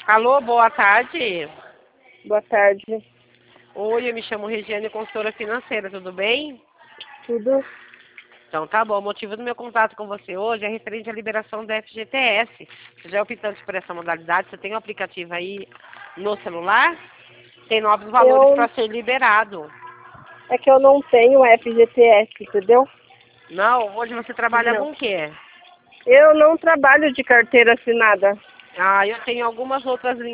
Alô, boa tarde. Boa tarde. Oi, eu me chamo Regiane, consultora financeira, tudo bem? Tudo? Então tá bom, o motivo do meu contato com você hoje é referente à liberação da FGTS. Você já é optante por essa modalidade, você tem um aplicativo aí no celular? Tem novos valores para ser liberado. É que eu não tenho FGTS, entendeu? Não, hoje você trabalha Não. com o quê? Eu não trabalho de carteira assinada. Ah, eu tenho algumas outras linhas